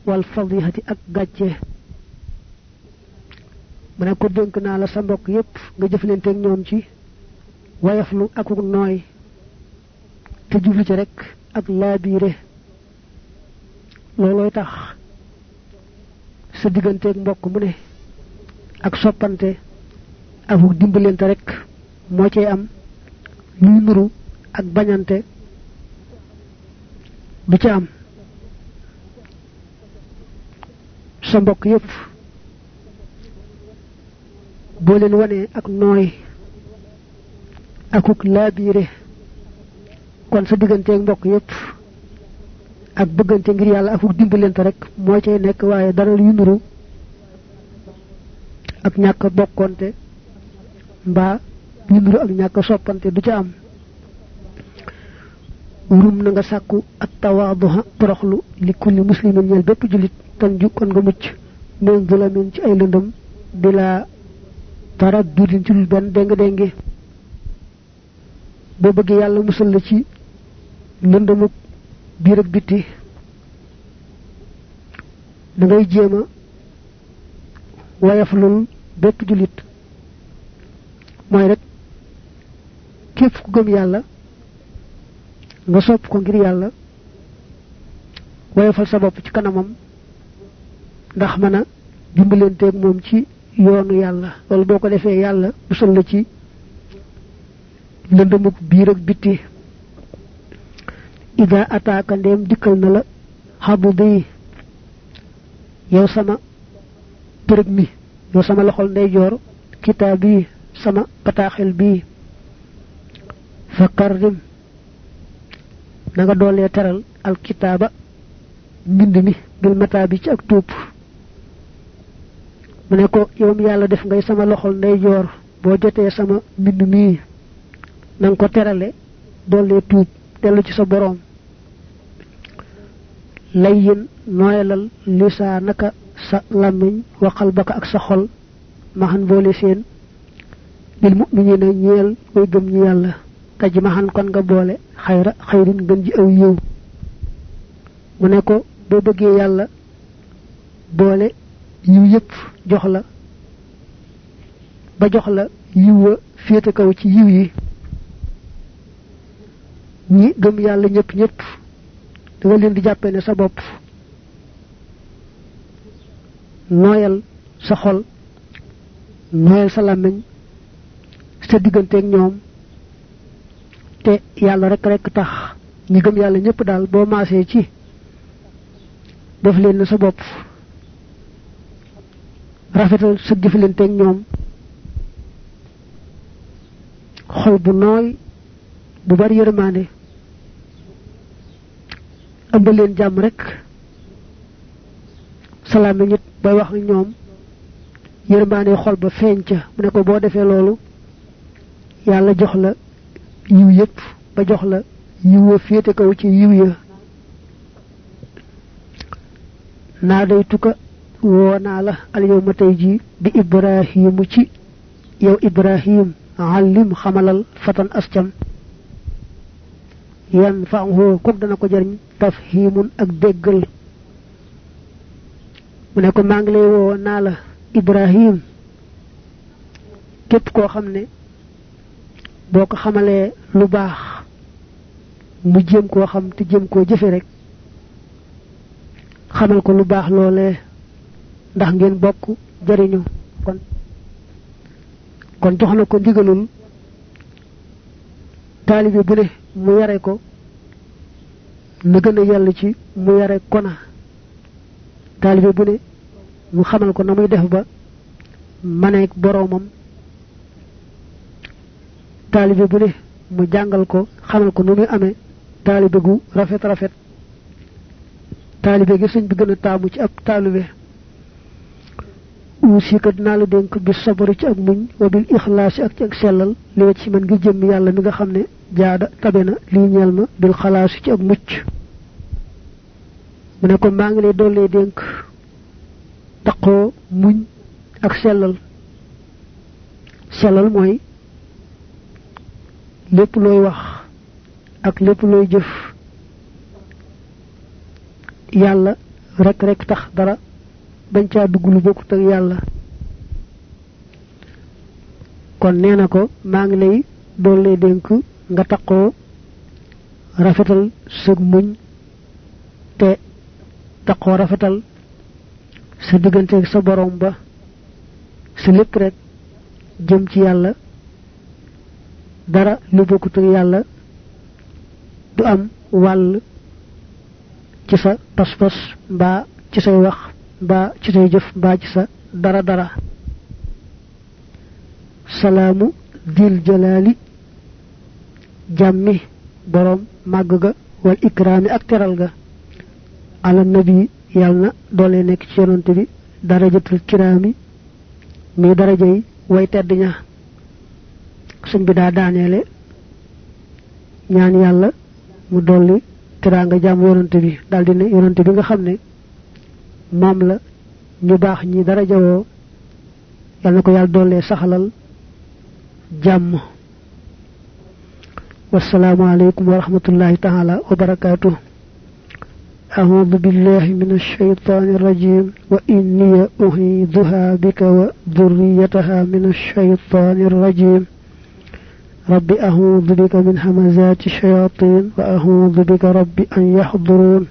wal fadihati ak gàcce mu ne ko dénk naa la sa mbokk yépp nga jëflanteeg ñoom ci wayaflu ak nooy te jublu ci rek ak laabiire loolooy tax sa digganteeg mbokk mu ne ak soppante ak dimbalante rek moo cay am luy nuru ak bañante du ca am sa mbokk yépp boo leen wanee ak nooy akuk laabiire kon sa digganteeg mbokk yépp ak bëggante ngir yàlla akuk dimbalante rek moo cay nekk waaye dara yu nuru ak ñàkk bokkonte mbaa yu nuru ak ñàkk soppante du ca am rum na nga sàkku ak tawaaduha toroxlu li kulli muslimin ñeel bépp julit tan ju kon nga mucc min zulamin ci ay lëndëm bila taraddudin ci lu benn déng-déngi boo bëggee yàlla musal la ci lëndëmuk biir ak bitti da ngay jéema wayaflul bépp julit mooy rek képp ku gëm yàlla nga sopp ko ngir yàlla wayafal sa bopp ci kanamam ndax mën a dimbalenteeg moom ci yoonu yàlla loolu boo ko defee yàlla musal la ci lëndëmuk biir ak bitti ida ataaka ndeem dikkal na la xabu bi yow sama përëg mi yow sama loxol ndeyjoor kitaab bi sama bataaxel bii fa karrim na nga doolee teral alkitaaba mbind mi bil mataa bi ci ak tuub mu ne ko yow mi yàlla def ngay sama loxol ndeyjoor boo jotee sama mbind mii na nga ko terale doolee tuub dellu ci sa boroom layyin nooyalal lisaanaka sa làmmiñ wa qalbaka ak sa xol maxan boole seen bil mu'minina ñeel way gëm ñi yàlla taj maxan kon nga boole xayrin gën ji aw yiw mu ne ko boo bëggee yàlla boole yiw yépp jox la ba jox la yiw wa féete kaw ci yiw yi ñi gëm yàlla ñëpp da nga leen di jàppee ne sa bopp nooyal sa xol nooyal sa làmmiñ sa digganteeg ñoom te yàlla rek tax ñi gëm yàlla ñëpp daal boo maasee ci def leen ne sa bopp rafetal sa jëflanteeg ñoom xol bu nooy bu bari yërmaande ëmbal leen jàmm rek salaam nit bay wax ak ñoom yërmaande xol ba feeñ ca mu ne ko boo defee loolu yàlla jox la yiw yépp ba jox la yiw wa féete kaw ci yiw ya naa day tukka woo naa la al yawma tey ji bi ibrahimu ci yow ibrahim allim xamalal fatan ascam yan fa'uhu kook dana ko jariñ tafhimun ak déggal mu ne ko maa ngi lay woo naa la ibrahim képp koo xam ne boo ko xamalee lu baax mu jéem koo xam te jéem koo jëfe rek xamal ko lu baax loolee ndax ngeen bokk jariñu kon jox na ko ndigalul taalibe bu ne mu yare ko na gën a yàlla ci mu yare kona taalibe bu ne mu xamal ko na muy def ba maneek boroomam taalibe bu ne mu jàngal ko xamal ko nu muy amee taalibe gu rafet taalibe gi sëñ bi gën a taamu ci ab taalibe usika dinaa la dénk bi sabari ci ak muñ wa bil ixlaasi ak ci ak sellal li wacc ci man ngir jëmm yàlla mi nga xam ne jaada tabe na lii ñeel ma bil xalaasi ci ak mucc mu ne ko maa ngi lay dollee dénk taqoo muñ ak sellal mooy lépp looy wax ak lépp looy jëf yàlla rek tax dara bañ ca dugg lu bokut ak yalla kon neena ko ma ngi lay dolé denk nga takko rafetal sa muñ te takko rafetal sa digënté ak sa borom ba sa lepp rek jëm ci yalla dara lu bokut ak yalla du am wal ci sa pas-pas ba ci say wax ba ci say jëf ba ci sa dara salamu dil jalali jammi borom màgg ga wal ikrami ak teral ga ala nabi yalna dole nek ci yonante bi darajatul kirami mi darajay way tedd ña señ bi da daanele ñaan yalla mu dolli teranga jam yonante bi daldi ne yonante bi nga xamne mom la ñu bax ñi daraja wo yalla ko yalla dolle saxalal jam wassalamu alaykum wa rahmatullahi ta'ala wa barakatuh أعوذ بالله من الشيطان الرجيم وإني أعيذها بك وذريتها من الشيطان الرجيم رب أعوذ بك من همزات الشياطين وأعوذ بك رب أن يحضرون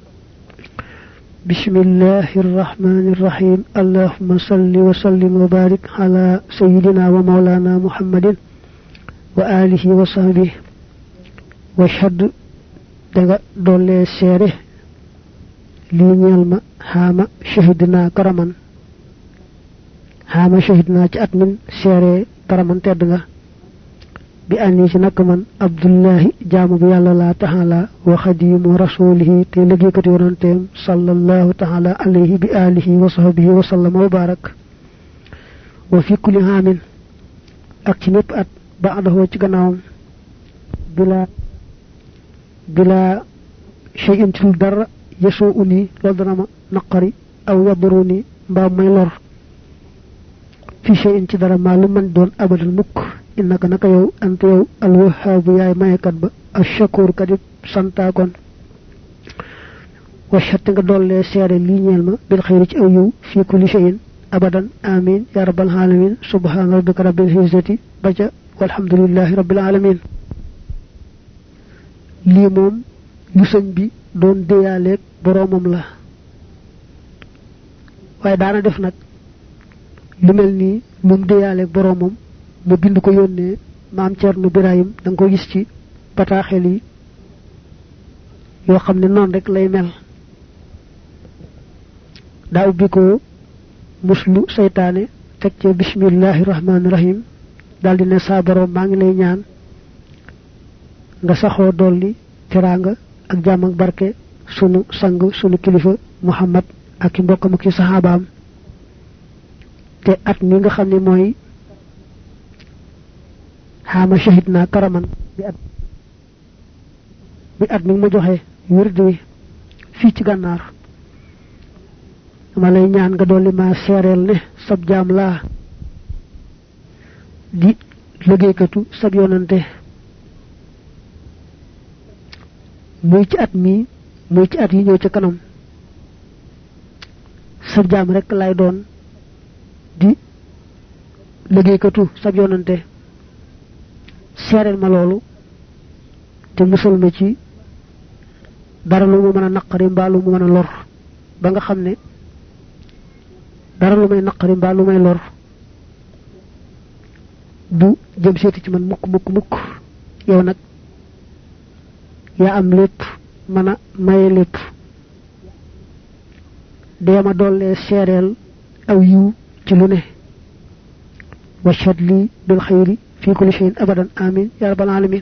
بسم الله الرحمن الرحيم اللهم صل وسلم وبارك على سيدنا ومولانا محمد وآله وصحبه واشهد دولي سيره li ñeel ma xama shahidna karaman xama shahidna ci at min séré karaman tedd nga bi anni ci nak man abdullahi jaamu bi yalla la ta'ala wa khadimu rasulihi te liggé kat yonentem sallallahu ta'ala alayhi bi alihi wa sahbihi wa sallama wa barak wa fi kulli amin ak ci nepp at ba'dahu ci gannaawam bila shay'in tul dara يسوءني لدرما نقري أو يضروني با ماي لور في شيء انت دara ما لمن دون أبدا مك إنك نك يو أنت يو الوهاب ياي ماي كدب الشكور كدب سانتا كون وشهدت nga dolle séré li ñeel ma bil khayri ci aw yu fi kulli shay'in abadan amin ya rabbal alamin subhana rabbika rabbil izzati baja walhamdulillahi rabbil alamin li mom lu señ bi doon deyalé boromam la waye daana def nak lu melni mum deyalé boromam mu bind ko yonne maam Cerno Birahim dang ko gis ci bataaxel yi yo xamne non rek lay mel da ubbi ko muslu seytaane tek ci bismillahir rahmanir rahim daldi ne sa borom ma ngi lay ñaan nga saxo dolli teranga ak jam ak barke sunu sang sunu kilifa Muhammad ak mbokam ak sahabaam te at mi nga xamni moy xama shahidna karaman bi at mi ma joxe wirdu fi ci gannar dama lay ñaan nga doli ma sérel ne sab jam la di liggéeykatu sab yonante muy ci at mi muy ci at yi ñëw ci kanam sa jaam rek lay doon di liggéeykatu sa yonante seereel ma loolu te musal ma ci dara lu mu mën a naqari mbaa lu mu mën a lor ba nga xam ne dara lu may naqari mbaa lu may lor du jëm seeti ci man mukk yow nag ya am lepp mana maye lepp dema dolle sérel aw yu ci lu ne washhad li bil khayri fi kulli shay'in abadan amin ya rabbal alamin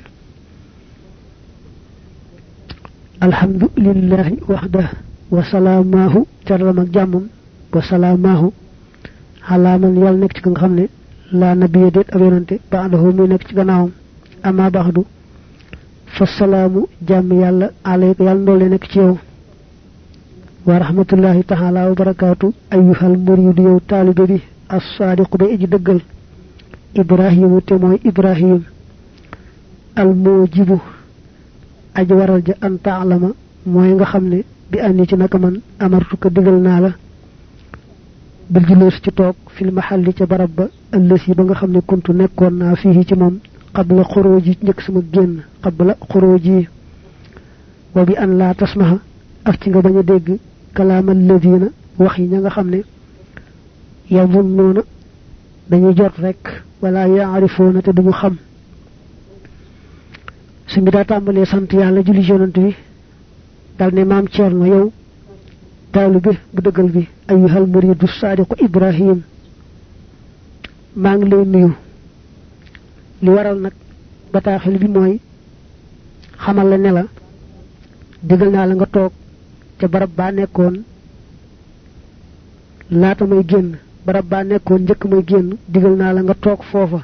alhamdulillahi wahdahu wa salamahu tarama jammum wa salamahu ala man yal nek ci nga xamne la nabiyyi det ab yonante ba'dahu mi nek ci gannaawam amma ba'du فالسلام جام يالا عليك يال ndolé nek ci yow wa rahmatullahi ta'ala wa barakatuh ayyuhal murid yow talibé bi as-sadiq bi aji deugal ibrahim te moy ibrahim al mujibu aji waral ja an ta'lama moy nga xamné bi anni ci naka man amartuka digal naa la bil julus ci toog fil mahalli ca barab ba ëllësi ba nga xam ne kuntu nekkoon naa fii ci moom qabla xuruji njëkk sama génn qabla xuruji wa bi an laa tasmaha ak ci nga bañ a dégg kalaamal ladina wax yi ña nga xam ne yadunnuuna dañuy jot rek wala yaarifoona te duñu xam su mi daa tàmbalee sant yàlla julli yonent bi dal ne maam Ceerno yow taalibe bu dëggal bi ayyuhal muridu saadiqu Ibrahim maa ngi lay nuyu li waral nag bataaxel bi mooy xamal la ne la digal naa la nga toog ca barab baa nekkoon laata may génn barab baa nekkoon njëkk may génn digal naa la nga toog foofa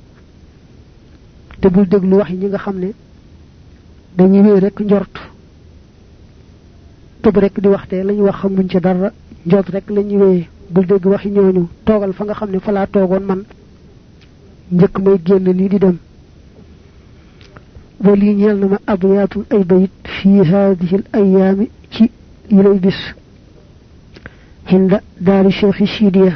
te bul déglu wax yi ñi nga xam ne dañuy wéy rek njort tëb rek di waxtee lañu wax xamuñ ci dara njort rek lañuy wéy bul dégg waxi ñooñu toogal fa nga xam ne fa laa toogoon man njëkk may génn nii di dem wa lii ñeel na ma abyaatun ay bayit fii haadihi l ayaami ci yi lay bis hinda daari cheikhi siidiya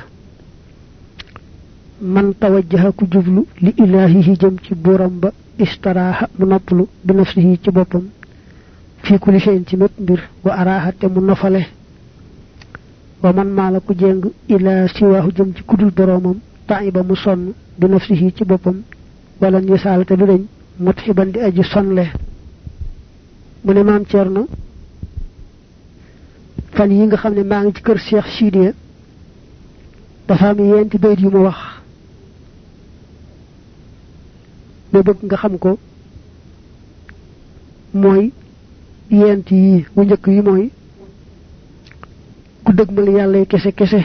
man tawajjaha ku jublu li ilaahihi jëm ci buuram ba istaraaha mu noppalu bi nafsihi ci boppam fii kulli shay'in ci mépp mbir wa araaha te mu nofale wa man maala ku jéng ilaa siwaahu jëm ci kudul boroomam taiba mu sonn bi nafsihi ci boppam wala ñu saal te du dañ mutxiban di aji sonle mu ne maam Ceerno fan yi nga xam ne maa ngi ci kër Cheikh Sidiya dafa am yenti bayit yu ma wax ma bëgg nga xam ko mooy yent yi bu njëkk yi mooy ku dëgmal yàlla kese kese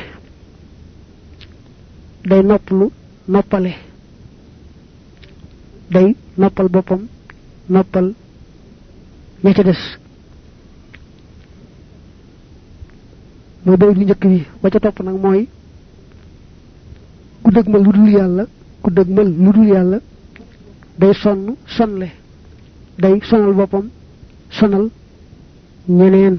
day noppalu noppale day noppal boppam noppal ña ca des mooy bayit bu njëkk bi ba ca topp nag mooy ku dëgmal lu dul yàlla ku dëgmal lu dul yàlla day sonn sonle day sonal boppam sonal ñeneen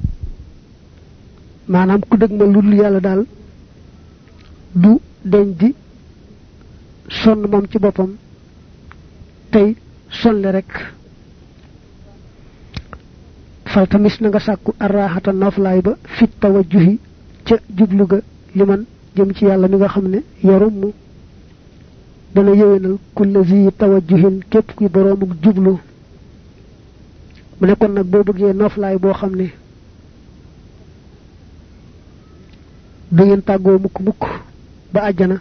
maanaam ku dëgmal lu dul yàlla daal du deñ di sonn moom ci boppam tey sonle rek fal tamis na nga sàkku arraaxata noflaay ba fit tawajjuhi ca jublu ga liman jëm ci yàlla mi nga xam ne yarum dana yëwénal kulla zi tawajjuhin képp kuy boroomuk jublu mu ne kon nag boo bëggee noflaay boo xam ne du ngeen tàggoo mukk mukk ba àjjana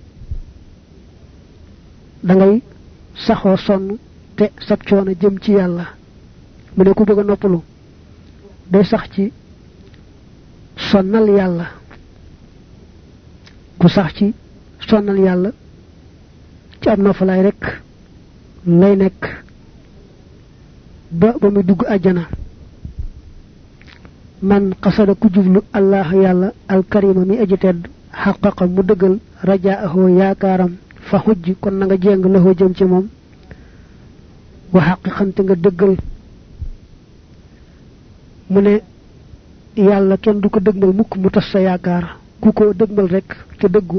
da ngay saxoo sonn te sab coono jëm ci yàlla mu ne ku bëgg a noppalu day sax ci sonnal yàlla ku sax ci sonnal yàlla ci am nofalaay rek lay nekk ba muy dugg àjjana man qasada ku jublu allah yàlla alkarima mi aji tedd xaqaqa mu dëggal rajaahu yaakaaram fa xujj kon na nga jeng loxo jëm ci moom wa xaqiqante nga dëggal mu ne yàlla kenn du ko dëgmal mukk mu tas sa yaakaar ku ko dëgmal rek te dëggu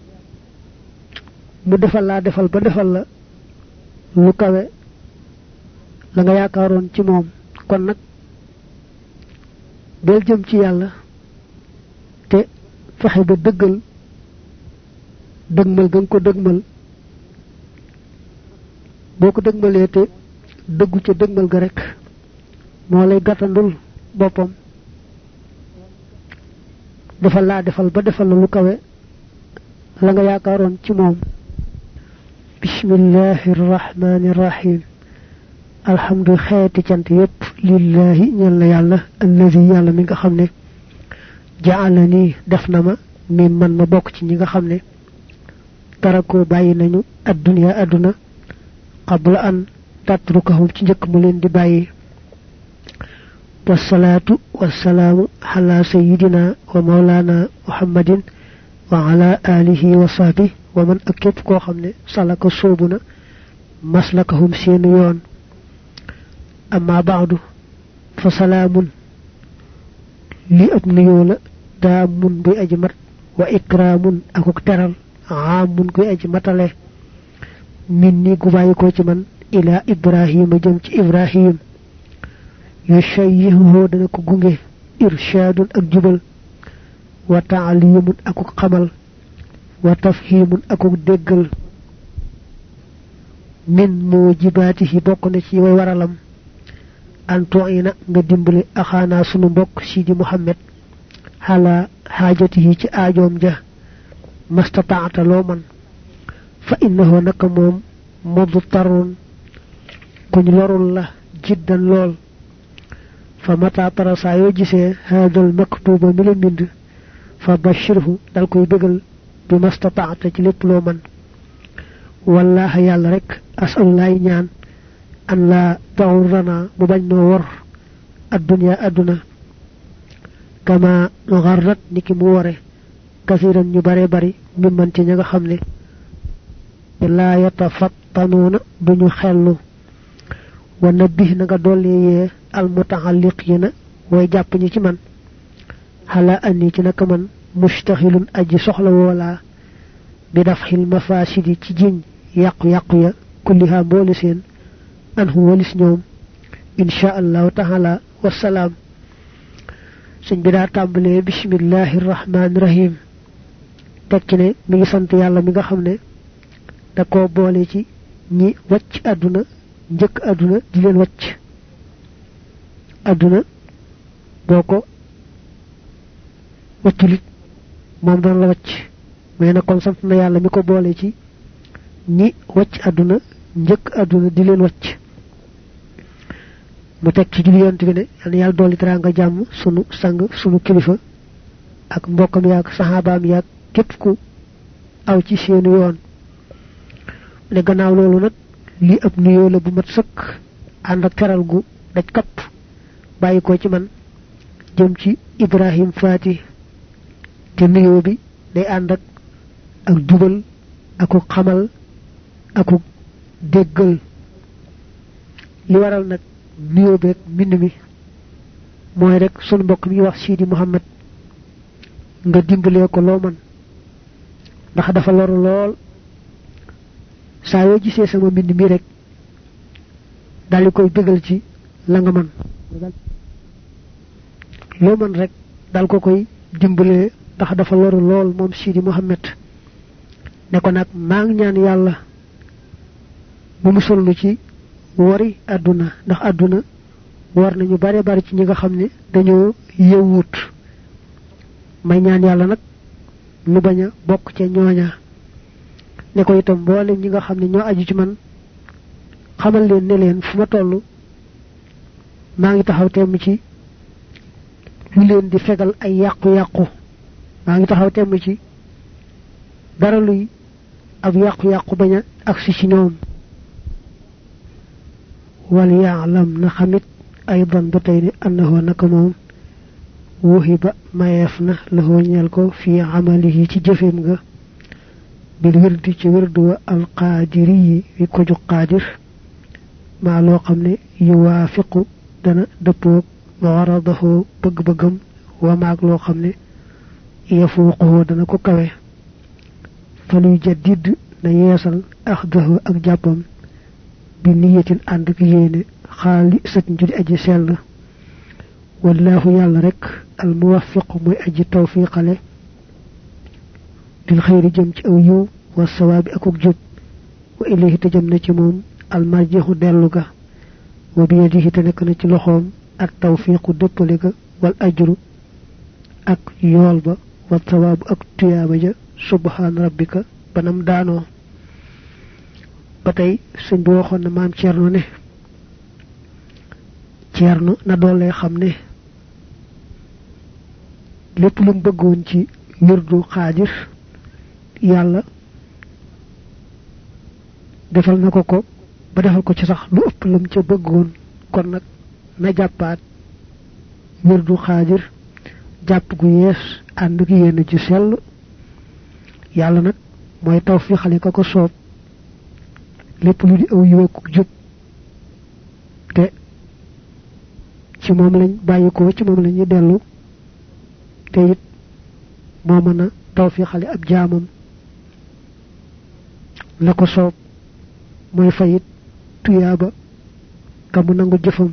mu defal laa defal ba defal la lu kawe la nga yaakaaroon ci moom kon nag del jëm ci yàlla te fexe ba dëggal dëgmal ga nga ko dëgmal boo ko dëgmalee te dëggu ca dëgmal ga rek moo lay gàttandul boppam defal laa defal ba defal la lu kawe la nga yaakaaroon ci moom bismillahi irrahmani irrahim alhamdu xeeti cant yépp lillahi ñel na yàlla allazi yàlla mi nga xam ne ja'alani def na ma mi man ma bokk ci ñi nga xam ne tarakoo bàyyi nañu addunya adduna qabla an tatrukahum ci njëkk mu leen di bàyyi wasalaatu wasalaamu ala sayidina wa maulana muhammadin wa ala alihi wa sahbi wa man ak képp koo xam ne salaka soobu na maslakahum seenu yoon amma baadu fa salaamun li ab nuyoo la daa mun buy aji mat wa ikramun akuk teral aamun kuy aji matale min ni gu bàyyi ko ci man ila ibrahima jëm ci ibrahim yushayyihu dana ko gunge irshadun ak jubal wa ta'limun akuk xamal wa tafhimun akuk déggal min mujibatihi bokk na ci way waralam antoina nga dimbali axana sunu mbokk sidi muhammad hala hajatihi ci aajoom ja mastata'ata lo man fa innahu naka mom mudtarun kuñ lorul la jiddan lol fa mata tarasa yo gisee hadal maktuba mi la mbind fa bashirhu dal koy bëggal bi mastata'ata ci lépp lo man wallahi yalla rek asallahi ñaan an la ta'urrana mu bañ no wor ad-dunya aduna kama gharrat niki mu woré kasiran ñu bare bari mi man ci ñinga xamné la yatafattanuna duñu xellu wa nabih na nga dolé al muta'alliqina way japp ñi ci man hala anni ci naka man mustakhilun aji soxla wala bi dafhil mafasidi ci jiñ yaqu yaqu ya kulliha boole seen anhu walis ñoom insha Allah ta'ala wassalam señ bi da tambalé bismillahir rahmanir rahim tek ci ne mi ngi sant yalla mi nga xamne da ko boole ci ñi wacc aduna njëkk aduna di leen wacc aduna boko wacculit mom doon la wacc mais na kon sant na yalla mi ko boole ci ñi wacc aduna njëkk aduna di leen wacc mu tek ci julli yonent bi ne yalla doli teranga jamm sunu sang sunu kilifa ak mbokam yaak sahabaam yaak képp ku aw ci seenu yoon ne gannaaw loolu nag li ab nuyoo la bu mat sëkk ànd ak teral gu daj kapp bàyyi ko ci man jëm ci ibrahim fati te nuyoo bi day ànd ak jubal aku xamal aku déggal li waral nag nuyoo beeg mbind mi mooy rek sunu mbokk mi wax sidi muhammad nga dimbalee ko loo man ndax dafa loru lool saa yoo gisee sama mbind mi rek dal koy bëggal ci la nga man loo man rek dal ko koy dimbalee ndax dafa loru lool moom sidi muhammad ne ko nag maa ngi ñaan yàlla bu musul lu ci wari aduna ndax aduna war nañu bare bare ci ñi nga xam ne dañoo yewut may ñaan yàlla nag nu baña bokk ca ñooña ne ko itam boole ñi nga xam ne ñoo aju ci man xamal leen ne leen fu ma toll maa ngi taxaw temm ci lu leen di fegal ay yàqu-yàqu maa ngi taxaw temm ci dara luy ab yàqu-yàqu baña agsi ci ñoom wal ya'lam na xamit aydan ba tey ni annahu naka moom wuhiba mayefna lahu ñeel ko fi amalihi ci jëfem nga bil wirdi ci wirdu wa al qadiri wi ko ju qadir ma lo xamne yuwafiqu dana deppok waradahu bëgg-bëggam wa maag lo xamne yafuqu dana ko kawe falu jaddid na yeesal akhdahu ak jappam bi niyatin and ak yene xali sat njudi aji sel wallahu yalla rek al muwaffiq moy aji tawfiqale bil khayri jëm ci aw yu wa sawabi akuk jub wa ilayhi tajam na ci mom al marjihu delu ga wa bi yadihi tanek na ci loxom ak tawfiqu deppale ga wal ajru ak yool ba wa sawabu ak tiyaba ja subhan rabbika banam daano batay señ bi waxon na maam Cerno ne Cerno na doole xamne lepp lu bëggoon ci wirdu xaadir yàlla defal na ko ba defal ko ci sax lu ëpp lam ca bëggoon kon nag na jàppaat wirdu xaadir jàpp gu yees ànd ak yéen ci sell yàlla nag mooy tawfiixale ko soob lépp lu di aw yiw ak jub te ci moom lañ bàyyikoo ci moom lañu dellu te it moo mën a tawfiixale ab jaamam la ko soob mooy fayit tuyaaba ka mu nangu jëfam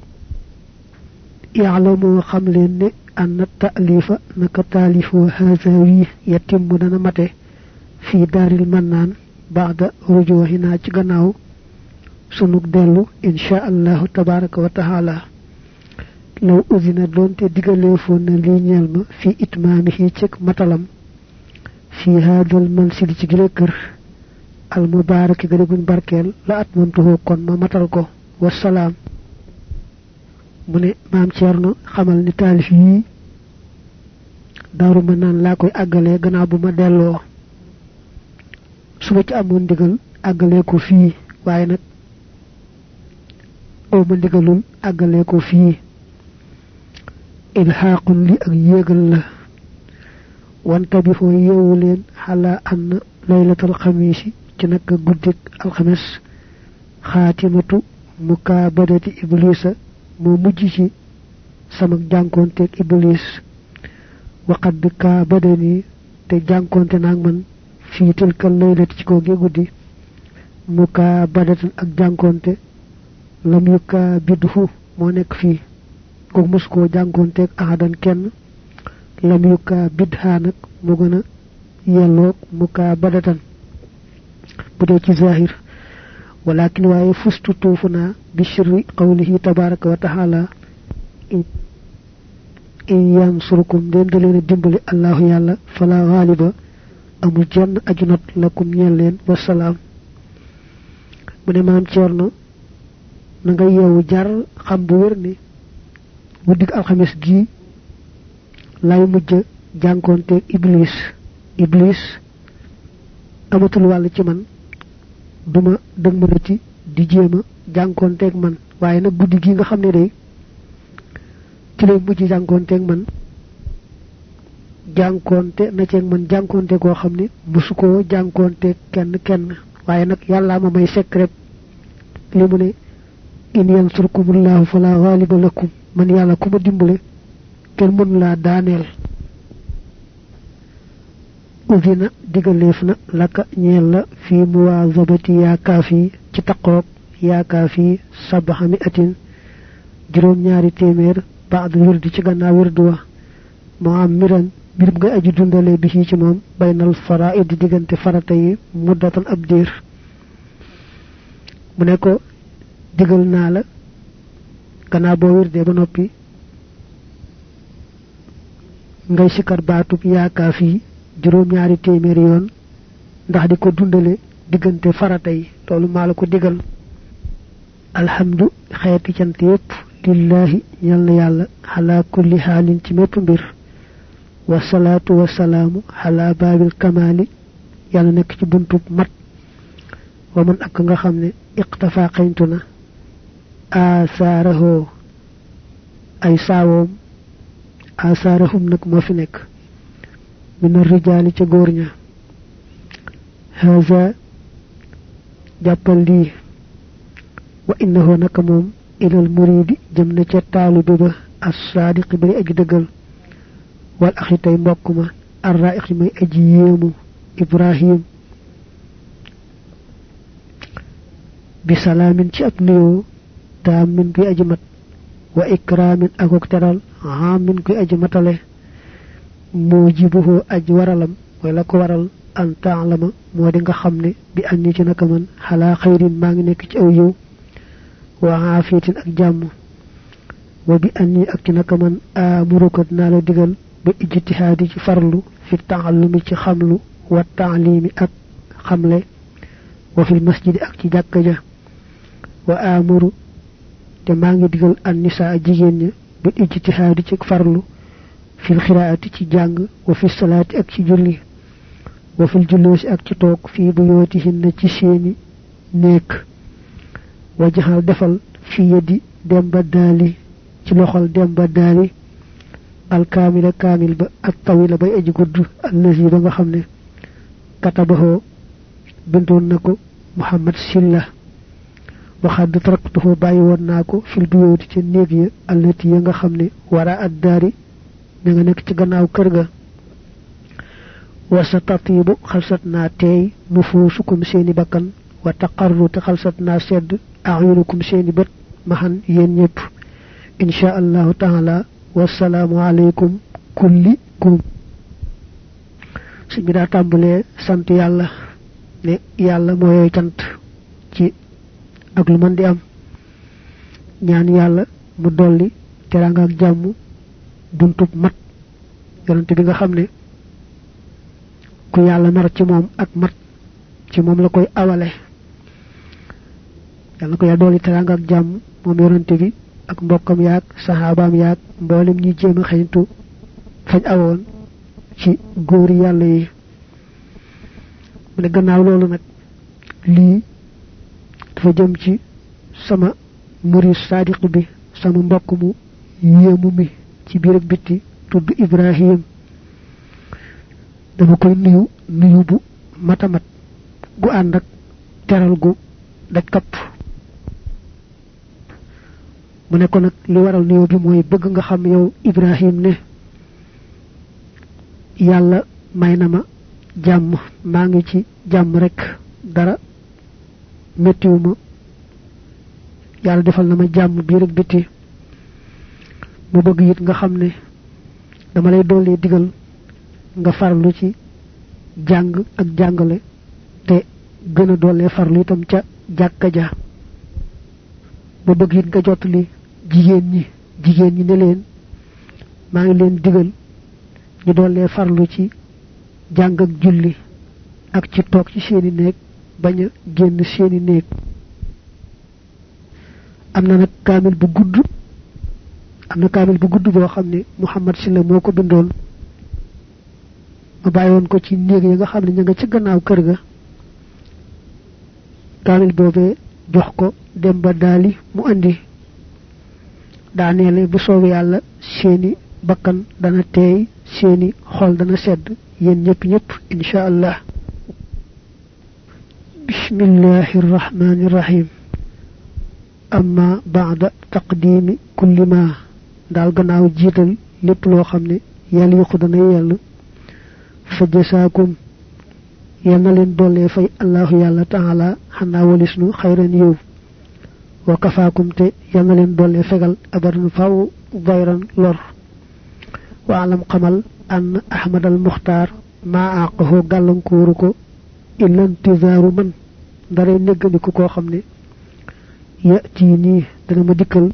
ya'lamu xam leen ne anna ta'lifa naka taalifu hazawi yatimmu dana mate fi daaril mannaan ba'da rujuhina ci gannaaw sunug dellu insha allahu tabaraka wa taala law uzina doonte digaleefoon na lii ñeel ma fi itmaamihi ci matalam fi haadal mansil ci gile kër al mubaaraki gëre guñ barkeel la atmamtuhu kon ma matal ko wasalaam mu ne maam Ceerno xamal ni taalif yi daaru ma naan laa koy àggalee gannaaw bu ma delloo su ma ci amoon ndigal àggalee ko fii waaye nag aw ma ndigalul àggalee ko fii ilhaaqun li ak yéegal la wanta bi foo yeewu leen xalaa ann laylatal xamiisi ci nag guddik alxames xaatimatu mukaabadati iblisa moo mujj ci sama jànkoonteeg iblis waqat bi kaa badani te jànkoonte naag man fii tilkal laylati ci koo gi guddi mukaabadatan ak jànkoonte lam yu kaa bidhu moo nekk fii kooku mos koo jànkoonteeg ahadan kenn lam yu kaa bidhaa nag moo gën a yelloog mukaabadatan bu dee ci zahir walakin waaye fustu tuufu naa bi shirri qawlihi tabaraka wa taala in yansurkum ndéem da leen a dimbali allahu yàlla fala gaaliba amul jenn ajunot lakum ñeel leen wasalaam mu ne maam Ceerno na nga yeewu jar xam bu wér ni guddig alxames gi lay mujj jànkoonteeg iblis amatul wàll ci man duma dëg mënati di jéema jànkoonteeg man waaye nag guddi gi nga xam ne day ci lay mujj jànkoonteeg man jànkoonte na ceeg man jànkoonte koo xam ne musu koo jànkoonteeg kenn waaye nag yàllaa ma may secret li mu ne in yansurkumullahu fala ghaliba lakum man yàlla ku ma dimbale kenn mënu laa daaneel udina digaleef na laka ñeel la fi muwaazabati yaa kaafi ci taqoog yaa kaafi sabaxami atin juróom ñaari téeméer baad wirdi ci gannaaw wirdu wa moo am miran mbir mu ngay aji dundale bi ci moom baynal faraa'id diggante farata yi muddatan ab diir mu ne ko digal naa la gannaaw boo wirdee ba noppi ngay sikkar baatub yaa kaafi juróom ñaari téeméer yoon ndax di ko dundale diggante farata yi loolu maa la ko digal alhamdu xeeti cant yépp lillahi ñal na yàlla xalaa kulli xaalin ci mépp mbir wasalaatu wasalaamu xalaa baabil kamaali yàlla nekk ci buntub mat wa man ak nga xam ne iqtafa xeñtu na asaarahoo ay saawoom asaarahum nag moo fi nekk min rijaali ca góor ña haza jàppal lii wa innahu naka moom ilal muridi jëm na ca taalibe ba as-saadiqi bay aji dëggal wal axi tey mbokk ma arraiqi may aji yéemu ibrahim bi salaamin ci ab nuyoo taamin kuy aji mat wa ikraamin akok teral haamin kuy aji matale mujibuhu aj waralam mooy la ko waral an taalama moo di nga xam ne bi anni ci naka man xalaa xayrin maa ngi nekk ci aw yiw wa aafiyatin ak jàmm wa bi anni ak ci naka man amuruka dinaa la digal ba ijtihaadi ci farlu fi taallumi ci xamlu wa taalimi ak xamle wa fil masjidi ak ci jàkka ja wa amuru te maa ngi digal an nisaa jigéen ña ba ijtihaadi ci farlu fil xiraati ci jàng wa fi salaati ak ci julli wa fil juloosi ak ci toog fii buyootihinna ci seeni néeg wa jaxal defal fi yadi demba daali ci loxol demba daali alkaamila kaamil ba ak tawila bay aji gudd allazi ba nga xam ne katabaxoo bindoon na ko Muhammad Silla waxadd taraktuhu bàyyi woon naa ko fil buyooti ca néeg ya allati ya nga xam ne wara ad daari mi nga nek ci gannaaw kër ga wa satatibu khalsatna tay nufusukum seeni bakkan wa taqarru ta khalsatna sedd a'yunukum seeni bet mahan yeen ñepp insha Allah ta'ala wassalamu alaykum kullikum suñu da tambale sant yalla ne yalla moy cant ci ak lu man di am ñaan yalla mu dolli teranga ak jamm buntub mat yonent bi nga xamne ku yalla nar ci mom ak mat ci mom la koy awale yalla ko ya dolli teranga ak jamm mom yonent bi ak mbokam yaak sahabaam yaak mbolim ñi jema xeyntu fañ awon ci goor yalla yi mu ne gannaaw loolu nag lii dafa jëm ci sama murid sadiq bi sama mbokk mu yéemu mi ci biir ak bitti tudd Ibrahim dama koy nuyu bu matamat gu ànd ak teral gu daj kapp mu ne ko nag li waral nuyu bi mooy bëgg nga xam yow Ibrahim ne yàlla may na ma jàmm maa ngi ci jàmm rek dara mettiwuma yàlla defal na ma jàmm biir ak bitti mu bëgg it nga xam ne dama lay dolli digal nga farlu ci jàng ak jàngale te gën a dolli farlu itam ca jàkka ja mu bëgg it nga jottali jigéen ñi ne leen maa ngi leen digal ñu dolli farlu ci jàng ak julli ak ci toog ci seeni néeg bañ a génn seeni néeg am na nag kaamil bu gudd boo xam ne Muhammad Silla moo ko bindoon ma bàyyoon ko ci néeg yi nga xam ne ña nga ci gannaaw kër ga kaamil boobee jox ko dem ba daali mu andi daaneele bu soobee yàlla seeni bakkan dana teey seeni xol dana sedd yéen ñëpp insha Allah bismillahir rahmanir rahim amma ba'da taqdimi kulli ma dal gannaaw jiital lépp loo xam ne yàlla yu dana yàlla fa jasaakum yal na leen dollee fay allahu yàlla taala xanaa walisnu xayran yow wa kafaakum te yal na leen dollee fegal abadan faw dayran lor wa alam xamal an ahmad al muxtaar maa àqahu gàllankooru ko illa intizaaru man daray neggandiku koo xam ne yati nii dana ma dikkal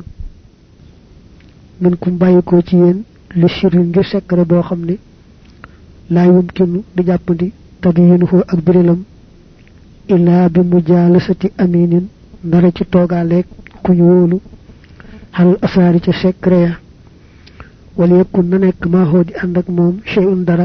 min kum bàyyikoo ci yéen li shirin ngir secret boo xam ne laa yumkinu di jàppandi tabyinuhu ak birilam illa bi mujalasati aminin ndara ci toogaaleeg kuñ wóolu xal asaari ca secret ya wala yakun na nekk maa xoo di ànd ak moom shay'un dara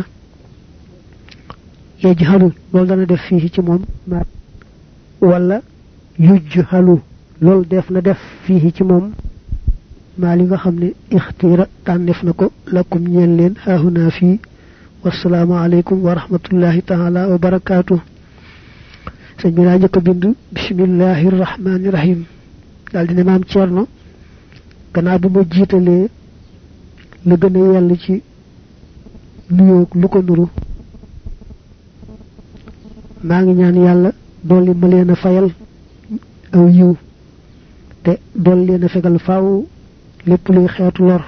yajhalu loolu dana def fii ci moom ma wala yujhalu loolu def na def fii ci moom maa li nga xam ne ixtira tànneef na ko lakum ñeel leen haahuna fii wassalaamu alaykum wa rahmatullahi taala wa barakaatuh sëñ bi daa njëkk a bind bismillahi rahmani rahim daal dina maam Cerno gannaaw bu ma jiitalee la gën a yàlla ci nuyoog lu ko nuru maa ngi ñaan yàlla dolli ma leen a fayal aw yiw te dolli leen a fegal faaw lépp luy xeetu lor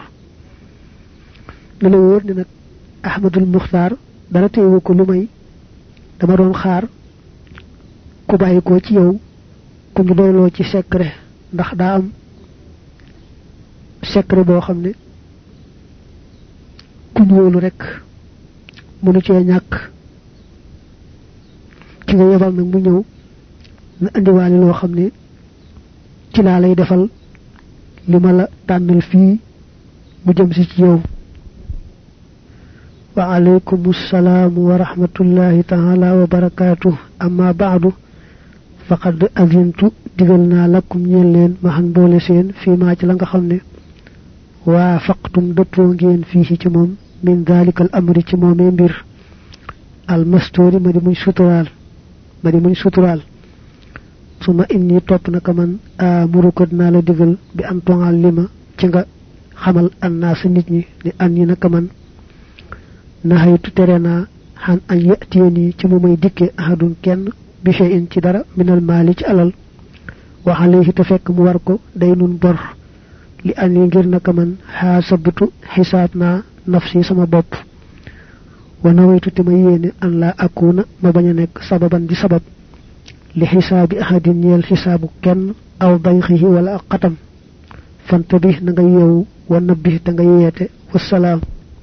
la wóor ni nag Ahmadul Muxtaar dara teewu ko lu may dama doon xaar ku bàyyi ko ci yow ku ñu doyloo ci secret ndax daa am secret boo xam ne ku ñu wóolu rek mënu cee ñàkk ki nga yebal nag mu ñëw na andiwaale loo xam ne ci laa lay defal li ma la tànnal fii mu jëm si ci yow wa alaykum assalaam wa rahmatullahi taala wa barakaatuh amma baadu faqad azintu digal naa lakum ñeel leen ma xan boole seen fii maa ci la nga xam ne waa faqtum dëppoo ngeen fii ci moom min dalika al amri ci moomee mbir al mastori ma di muñ suturaal suma inni topp naka man amuru ko dinaa la digal bi am tongal lima ci nga xamal annaas nit ñi ni an yi naka man nahaytu terena han an yatiyani ci mu may dikke ahadun kenn bi shay'in ci dara minal mali ci alal wa alayhi ta fekk mu war ko day nun bor li an yi ngir naka man hasabtu hisabna nafsi sama bopp wa nawaytu te ma yéene an la akuna ma bañ a nekk sababan di sabab li xisaabi ahadin ñeel xisaabu kenn aw dayxihi wala ak xatam fantabi na nga yeewu wa nabbi te nga yeete wasalaam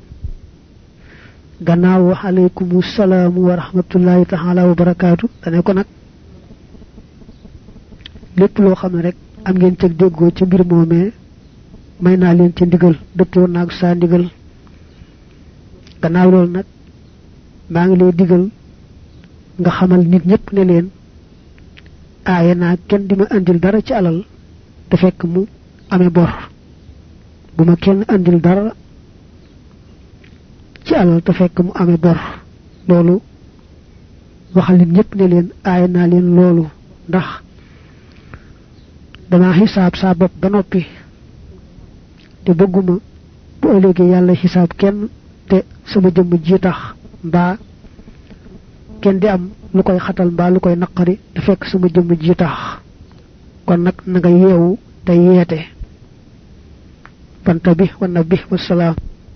gannaaw wa alaykum salaam wa rahmatullahi taala wa barakaatu dane ko nag lépp loo xam ne rek am ngeen cëg déggoo ca mbir moomee may naa leen ca ndigal dëppoo naag saa ndigal gannaaw loolu nag maa ngi lay digal nga xamal nit ñëpp ne leen aaye naa kenn dima andil dara ci alal te fekk mu amee bor bu ma kenn andil dara ci alal te fekk mu amee bor loolu waxal nit ñëpp ne leen aaye naa leen loolu ndax dama xisaab saa bopp ba noppi te bëgguma bu ëllëgee yàlla xisaab kenn te sama jëmm ji tax mbaa kenn di am lu koy xatal mbaa lu koy naqari te fekk sama jëmm ji tax kon nag na nga yeewu te yeete fanta bi wa nabi wasalaam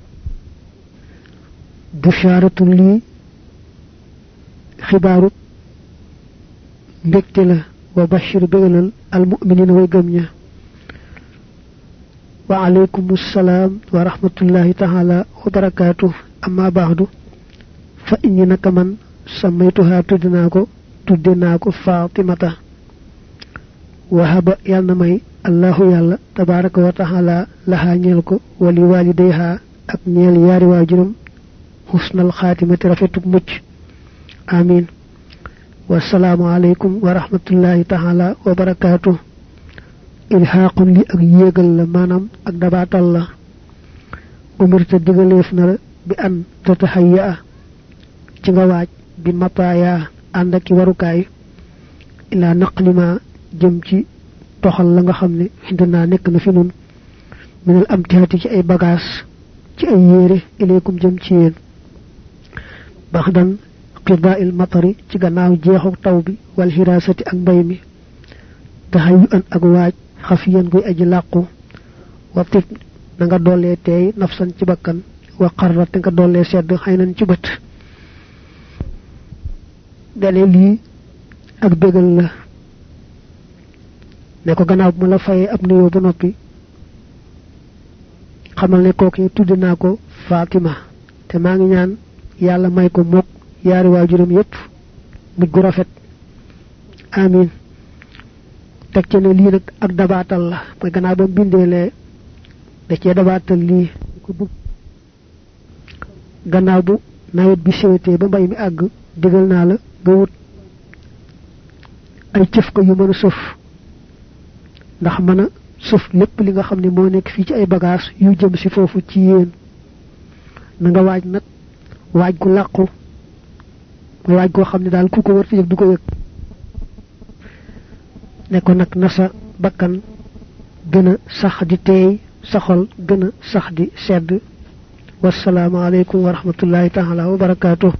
bushaaratu lii xibaaru mbégte la wa bashir bégalal al mu'minina way gëm ña wa alaykum salaam wa rahmatullahi taala wa barakaatuh amma ba'du fa inni naka man samaytuha tudde naa ko Fatimata wahaba yàlla na may allahu yàlla tabaraka wa taala lahaa ñeel ko wali walidayha ak ñeel yaari waajuram husnal xaatimati rafetuk mucc amin wasalaamu alaykum wa rahmatullahi taala wa barakaatuh ilhaaqun li ak yéegal la maanaam ak dabaatal la umirta digaleef na la bi an tatahayya ci nga waaj bi mataaya ànd ak warukaay ila naqlima jëm ci toxal la nga xam ne xindinaa nekk na fi nun minal amtihati ci ay bagage ci ay yére ilaykum jëm ci yéen baxdan qidaa'il matari ci gannaaw jeexu taw bi wal hirasati ak mbay mi taxayu an ak waaj xafiyan guy aji làqu wa tif na nga dollee teey nafsan ci bakkan wa qarra te nga dollee sedd xaynan ci bët dane lii ak bégal la ne ko gannaaw bu ma la fayee ab nuyoo ba noppi xamal ne kooku tudde naa ko Fatima te maa ngi ñaan yàlla may ko mook yaari waajuram yépp mujj gu rafet amin teg ci ne lii nag ak dabaatal la mooy gannaaw ba mbindeelee da cee dabaatal lii ko bëgg gannaaw bu nawet bi sewetee ba mbay mi àgg digal naa la nga wut ay cëf ko yu mën a sëf ndax mën a sëf lépp li nga xam ne moo nekk fii ci ay bagage yu jëm si foofu ci yéen na nga waaj nag waaj gu làqu mooy waaj goo xam ne daal ku ko wër yëg du ko yëg ne ko nag na sa bakkan gën a sax di teey sa xol gën a sax di sedd wassalaamu alaykum wa rahmatullahi taala wa barakaatuh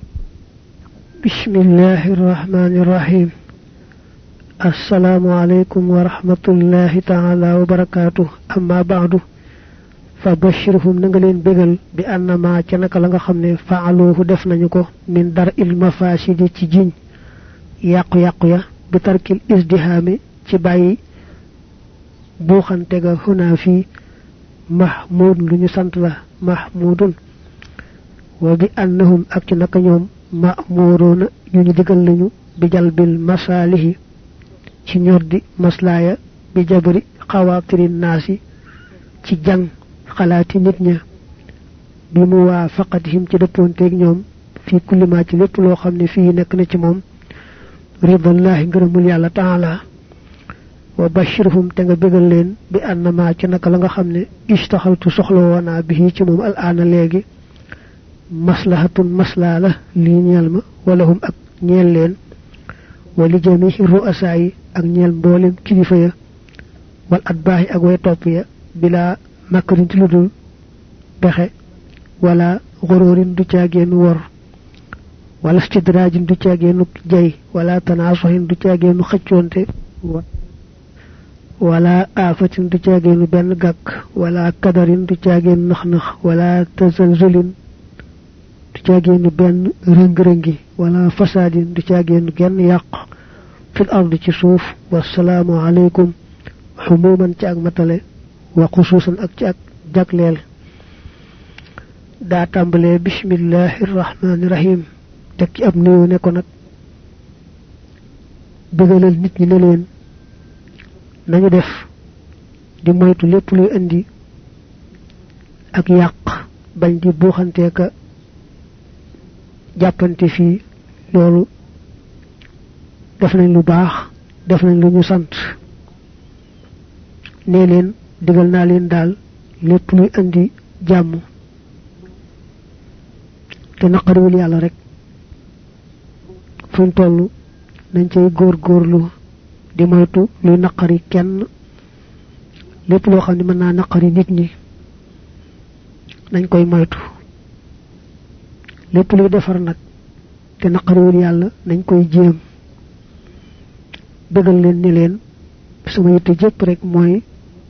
bismillahi rahmani rahim assalaamu alaykum wa rahmatullahi taala wa barakaatuh amma ba'du fa bashirhum na nga leen bégal bi annama ca naka la nga xam ne faaluhu def nañu ko min dar il mafasidi ci jiñ yàqu-yàqu ya bi tarkil isdihaami ci bàyyi buuxante ga xunaa fii mahmud lu ñu sant la mahmudun wa bi annahum ak ci naka ñoom ma'muruuna ñu ñu digal lañu bi jalbil masaalihi ci ñoddi maslaaya bi jabri xawaatiri naasi ci jàng xalaati nit ña bi mu waafaqatihim ci dëppoonteeg ñoom fii kullimaa ci lépp loo xam ne fii nekk na ci moom ridallahi ngërëmul yàlla taala wa bashirhum te nga bégal leen bi annama ci naka la nga xam ne istaxaltu soxla woonaa bi ci moom al aana léegi maslahatun maslaa la lii ñeel ma walahum ak ñeel leen wali jamihi ru'asaa yi ak ñeel mboolem kilifa ya wal atbaahi ak way topp ya bila makkarin ci ludul pexe wala gororin du ciagenu wor wala stidrajin du ciagenu jay wala tanasuhin du ciagenu xëcconte wala afatin du ciagenu ben gak wala kadarin du ciagenu nax wala tazalzulin du ciagenu ben rëng-rëngi wala fasadin du ciagenu genn yaq fil ardi ci suuf wassalamu alaykum humuman ci ak matale wa khususan ak ci ak jaglel da tambale bismillahir rahmanir rahim tek ci ab nuyu ne ko nak bëggalal nit ñi ne leen nañu def di moytu lepp luy andi ak yaq bañ di buxante ka jappante fi lolu def nañ lu baax def nañ lu ñu sant ne leen digal na leen dal lepp luy andi jamm te naqariwul yalla rek fuñ tollu nañ cey gorlu di moytu luy naqari kenn lepp lo xamni mën na naqari nit ñi nañ koy moytu lepp luy defar nak te naqariwul yalla nañ koy jéem bëggal leen ni leen sama yitte jëpp rek mooy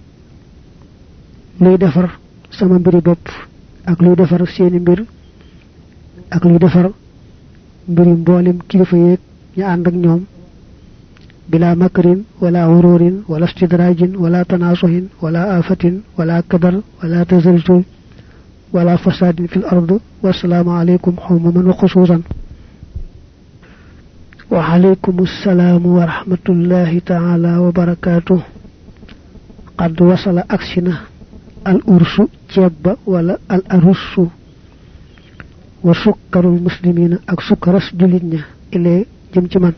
luy defar sama mbiri bopp ak luy defar seeni mbir ak luy defar mbiri mboolem kilifa yeeg ñi ànd ak ñoom bila makrin wala wururin wala istidrajin wala tanasuhin wala afatin wala kadar wala tazalzul wala fasadin fil ard wassalamu alaykum humuman wa khususan wa alaykum assalam wa rahmatullahi ta'ala wa barakatuh qad wasala aksina al ursu cieba wala al arussu wa sukkarul muslimina ak sukkaras julitnya ile jëm ci man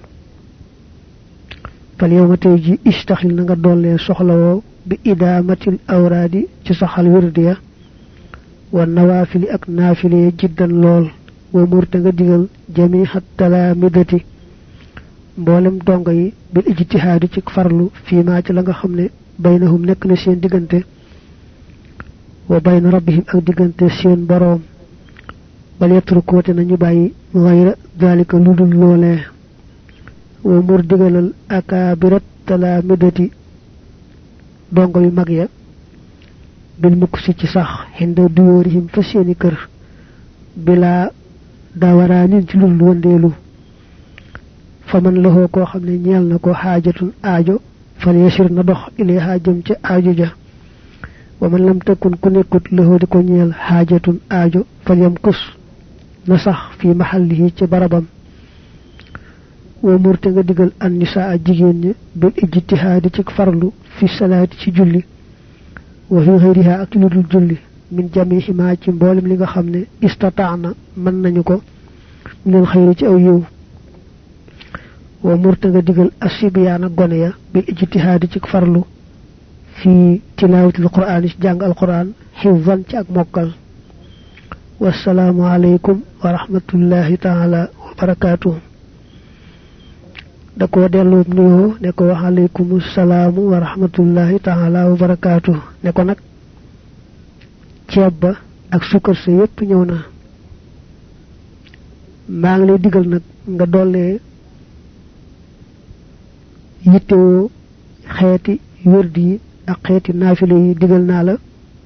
fal yawma tayji istakhil nga dolle soxlawo bi idamatil awradi ci saxal wirdiya wa nawafil ak nafile jiddan lol wa murta nga digal jami'at talamidati mboolem donga yi bil ijtihad ci farlu fi ma ci la nga xamne baynahum nek na seen digante wa bayna rabbihim ak digante seen borom bal yatrukote nañu bayyi ghayra dalika ludul lolé wa mur digalal akabirat talamidati donga yu mag ya bil muksi ci sax hinda duyorihim fa seeni kër bila dawaranin ci lul wondelu faman lahu ko xamne ñeel na ko hajatun aajo fal yashir na dox ilayha jëm ci aajo ja wa man lam takun ku nekut lahu di ko ñeel hajatun aajo fal yamkus na sax fi mahallihi ci barabam wa murte nga digal an nisaa jigen ñi bil ijtihad ci farlu fi salati ci julli wa fi ghayriha ak lu dul julli min jami'i ma ci mbolim li nga xamne istata'na man nañu ko min khayri ci aw yiw wa murta nga digal asibiyana gone ya bil ijtihad ci farlu fi tilawatil qur'an ci jang alquran hifzan ci ak mokal wassalamu alaykum wa rahmatullahi ta'ala wa barakatuh da ko delu nuyo ne ko wa alaykum assalam wa rahmatullahi ta'ala wa barakatuh ne ko nak cieba ak sukar sa yépp ñëw na maa ngi lay digal nag nga dolle yittewoo xeeti wërdi yi ak xeeti naafile yi digal naa la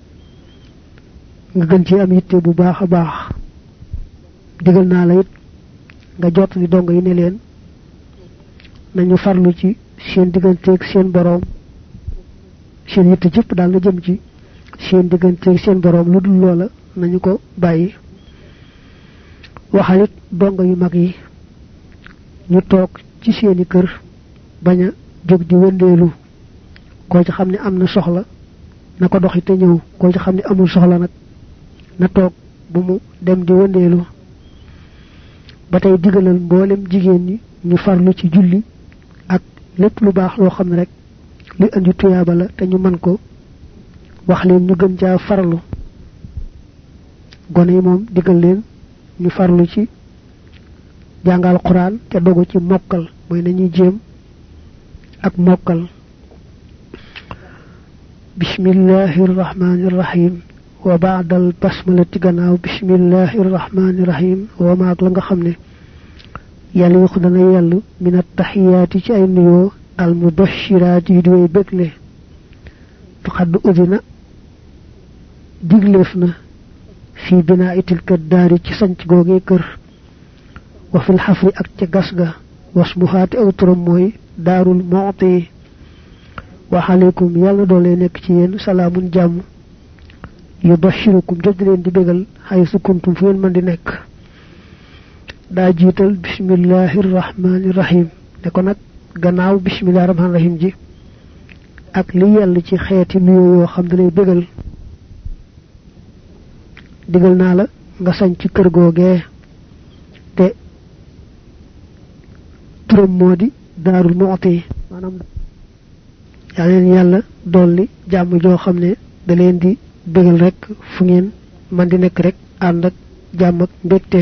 nga gën ci am yitte bu baax a baax digal naa la it nga jot li dong yi ne leen nañu farlu ci seen digganteeg seen borom seen yitte jëpp daal na jëm ci seen digganteeg seen borom lu dul loola nañu ko bàyyi waxalit donga yu mag yi ñu toog ci seeni kër baña jog di wëndeelu ko ci xamni amna soxla nako doxi te ñew ko ci xamni amul soxla nak na tok bu mu dem di wëndeelu batay digalal mbolem jigéen ñi ñu farlu ci julli ak lepp lu baax lo xamni rek li andi tuyaba la te ñu man ko wax leen ñu gën ca farlu gone yi mom digal leen ñu farlu ci jangal qur'an te dogu ci mokal moy nañuy jëm ak mokal bismillahir rahmanir rahim wa ba'dal basmalati gannaaw bismillahir rahmanir rahim wa maak la nga xamne yalla wax dana yalla min at-tahiyati ci ay nuyo al mubashshirati di way bekle faqad udina diglefna fi binaa'itil kaddaari ci sanc googee kër wa fil xafri ak ca gas ga wasmuhaati aw turam mooy daarul mu'ti wa alaykum yàlla doole nekk ci yéen salaamun jàmm yubashirukum jot leen di bégal xaysu kuntum fu ngeen mën di nekk daa jiital bismillahir rahmanir rahim ne ko nag gannaaw bismillahir rahmanir rahim ji ak li yàlla ci xeeti nuyoo yoo xam ne lay bégal digal naa la nga sañ ci kër googee te turam moo di daarul mu'ti maanaam yàlla dolli jàmm joo xam ne da leen di bégal rek fu ngeen man di nekk rek ànd ak jàmm ak mbégte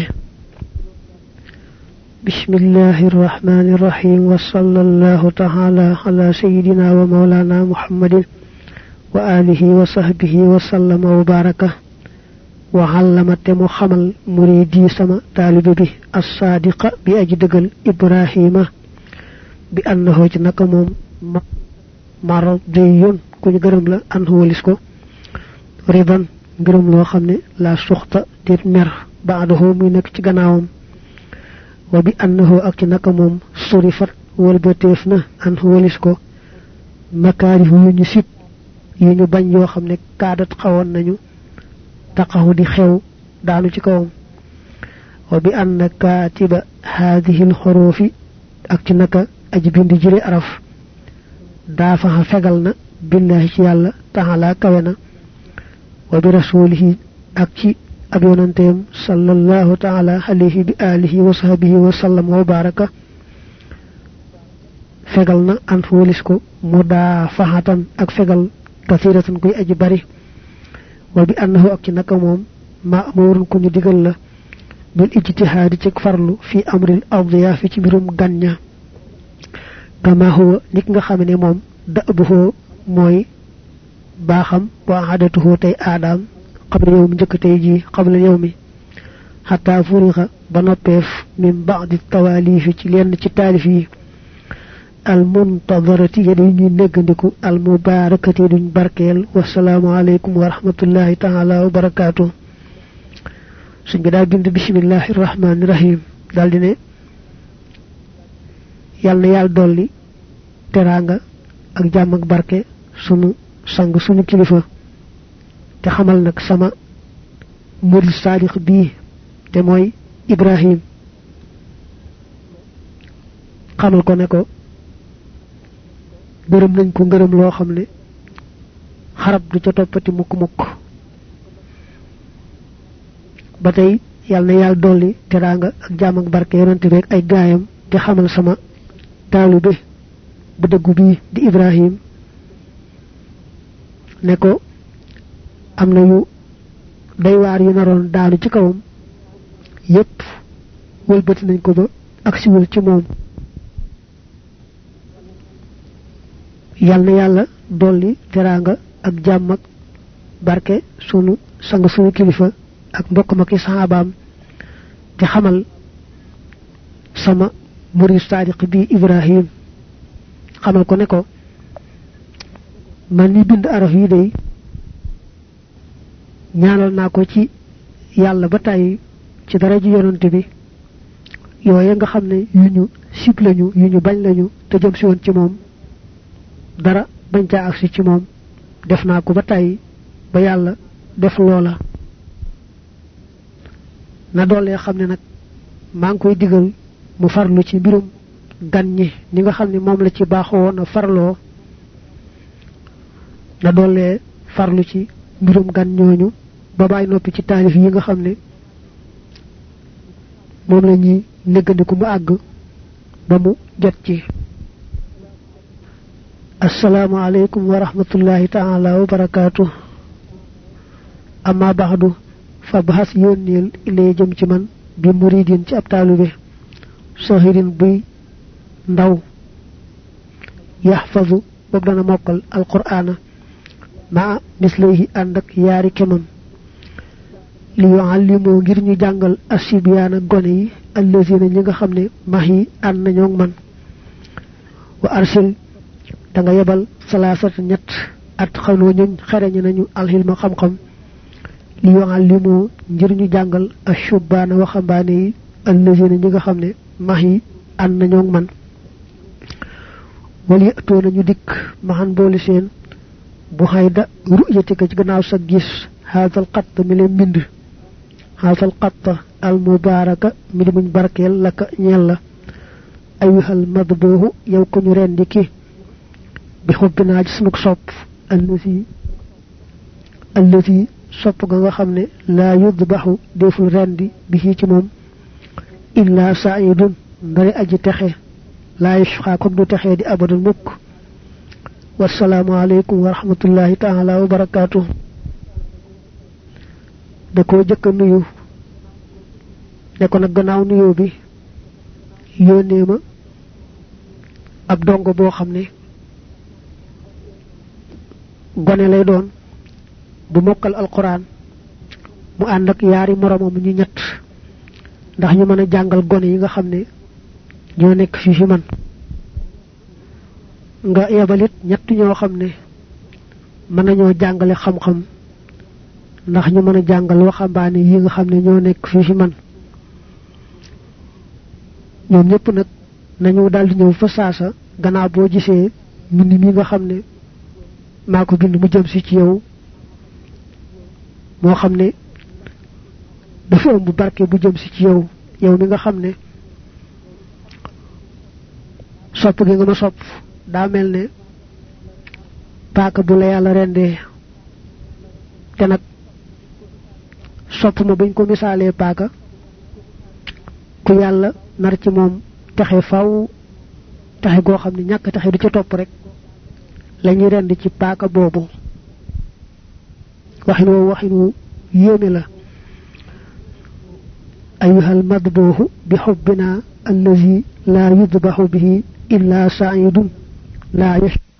bismillahir rahmanir rahim wa sallallahu ta'ala ala sayyidina wa mawlana muhammadin wa alihi wa sahbihi wa sallama wa baraka wa allamate mu xamal muridi sama taalibe bi as-sadiqa bi aji dëggal ibrahima bi annahu ci naka moom maradiyun ku ñu gërëm la an walis ko riban ngërëm loo xam ne la suxta dit mer baadahu muy nekk ci gannaawam wa bi annahu ak ci naka moom surifat walbateef na an walis ko makaarihu yu ñu sib yu ñu bañ yoo xam ne kaadat xawoon nañu taqahu di xew daanu ci kawam wa bi anna katiba hadhihi al-hurufi ak ci naka aji bind jire araf dafa fegal na billahi ci yàlla ta'ala kawena wa bi rasulihi ak ci ab yonanteem sallallahu ta'ala alayhi bi alihi wa sahbihi wa sallam wa baraka fegal na an fulis ko mudafahatan ak fegal kathiratan koy aji bari wa bi annahu ak ci naka moom ma'murun ku ñu digal la bil ijtihaadi ci farlu fi amril adiyaafi ci mbirum ganña kama huwa nit nga xam ne moom da'buhu mooy baaxam wa aadatuhu tey aadaam qabla yow mi njëkk tey ji qabla yow mi xataa furixa ba noppeef min ba'di tawaalifi ci lenn ci taalif yi al muntadarati yadi ñuy neggandiku al mubarakati duñ barkeel wasalaamu alaykum wa rahmatullahi ta'ala wa barakaatuh suñ bi daa bind bismillahir rahmanir rahim daldi ne yàlla na yàlla dolli teraanga ak jàmm ak barke sunu sang sunu kilifa te xamal nag sama murid sadiq bii te mooy Ibrahim xamal ko ne ko gërëm nañ ko ngërëm loo xam ne xarab du ca toppati mukk mukk ba tey yàlla na yàlla dolli teraanga ak jàmm ak barke yonante bi ay gaayam te xamal sama taalibe bu dëggu bii di Ibrahim ne ko am na yu day waar yu naroon daanu ci kawam yépp wëlbati nañ ko ba ak siwul ci moom yàlla na yàlla dolli teraanga ak jàmm ak barke sunu sang sunu kilifa ak mbokk ma ki sahabaam te xamal sama murid sadiq bi Ibrahim xamal ko ne ko man ni bind araf yi day ñaanal naa ko ci yàlla ba tàyyi ci dara ji yonante bi yooye nga xam ne yu ñu sib lañu yu ñu bañ lañu te jëm si woon ci moom dara bañ caa agsi ci moom def naa ko ba tàyyi ba yàlla def loola na doolee xam ne nag maa ngi koy digal mu farlu ci mbirum gan ñi ni nga xam ne moom la ci baaxoo woon a farloo na doolee farlu ci mbirum gan ñooñu ba bàyyi noppi ci taalif yi nga xam ne moom la ñuy néggandiku mu àgg ba mu jot ci assalaamu alaykum wa rahmatullahi ta'ala wa barakaatuh amma ba'du fa bahas yónneel ilay jëm ci man bi muridin ci ab taalube sahirin buy ndaw yaxfazu boobu dana mokkal alqur'ana ma mislayhi andak yaari kemam li yuallimu ngir ñu jangal asibiyana gone yi allazina ñi nga xamne mahi an nañu man wa arsil da nga yebal salasat ñet at xano ñu xarañ nañu alhilma xam xam li yuallimu ngir ñu jangal ashubana wa xambane yi allazina ñi nga xamne mahi an nañu man wali atona ñu dik mahan boole seen bu hayda ru'yatika ci gannaaw sa gis hadal qatt mi leen bind hadal qatt al mubaraka mi di muñ barkel laka ñel la ayuhal madbuhu yow ko ñu rendi ki bi xubbina ci sunu sopp allati sopp ga nga xamne la yudbahu deful rendi bi ci mom illa sa'idun ndari aji texe la yashqa ko du texe di abadul mukk wassalamu alaykum wa rahmatullahi ta'ala wa barakatuh da ko jëk nuyu ne ko nak gannaaw nuyu bi yónnee ma ab dongo boo xam ne gone lay doon bu mokkal alquran mu ànd ak yaari moromam ñu ñett ndax ñu mën a jàngal gone yi nga xam ne ñoo nekk fii fi man nga yebalit ñett ñoo xam ne mën nañoo jàngale xam-xam ndax ñu mën a jàngal waxambaane yi nga xam ne ñoo nekk fii fi man ñoom ñëpp nag nañu daldi ñëw fa saasa gannaaw boo gisee mbind mi nga xam ne maa ko bind mu jëm si ci yow moo xam ne dafa ëmb barke bu jëm si ci yow yow mi nga xam ne sopp gi nga ma sopp daa mel ne paaka bu la yàlla rendee te nag sopp ma bañ ko misaalee paaka ku yàlla nar ci moom taxe faw taxe goo xam ne ñàkk taxe du ca topp rek lañuy rend ci paaka boobu waxinu yéeme la ayuhal madbuhu bi xubbina allazi la yudbahu bihi illa sa'idun la yash